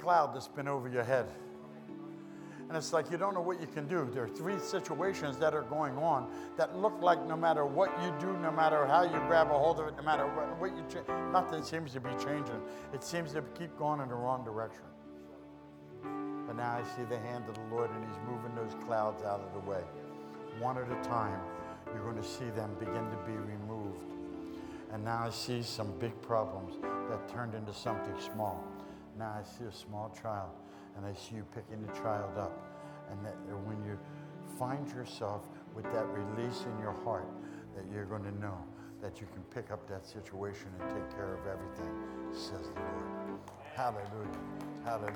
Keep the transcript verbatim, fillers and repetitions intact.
cloud that's been over your head. And it's like you don't know what you can do. There are three situations that are going on that look like no matter what you do, no matter how you grab a hold of it, no matter what, what you change, nothing seems to be changing. It seems to keep going in the wrong direction. But now I see the hand of the Lord, and he's moving those clouds out of the way. One at a time, you're going to see them begin to be removed. And now I see some big problems that turned into something small. Now I see a small child, and I see you picking the child up. And that when you find yourself with that release in your heart, that you're going to know that you can pick up that situation and take care of everything, says the Lord. Hallelujah. Hallelujah.